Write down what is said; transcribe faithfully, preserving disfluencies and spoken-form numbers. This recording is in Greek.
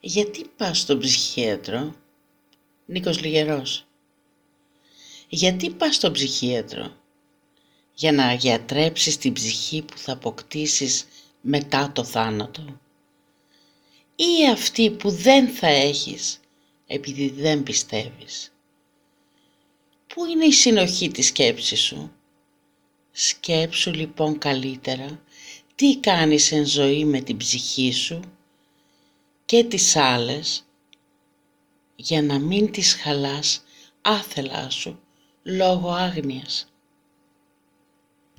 Γιατί πας στον ψυχίατρο? Νίκος Λιγερός. Γιατί πας στον ψυχίατρο? Για να γιατρέψεις την ψυχή που θα αποκτήσεις μετά το θάνατο, ή αυτή που δεν θα έχεις επειδή δεν πιστεύεις? Πού είναι η συνοχή της σκέψης σου? Σκέψου λοιπόν καλύτερα τι κάνεις εν ζωή με την ψυχή σου και τις άλλες, για να μην τις χαλάς άθελά σου λόγω άγνοιας.